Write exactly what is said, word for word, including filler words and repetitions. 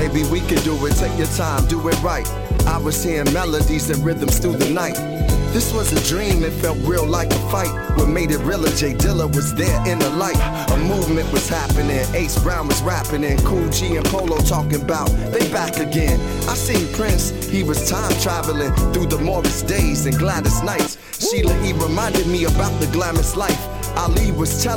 baby, we can do it. Take your time, do it right. I was hearing melodies and rhythms through the night. This was a dream, it felt real like a fight. What made it realer, Jay Dilla was there in the light. A movement was happening, Ace Brown was rapping, and Cool G and Polo talking about they back again. I seen Prince, he was time traveling through the Morris days and Gladys nights. Sheila E. reminded me about the glamorous life. Ali was telling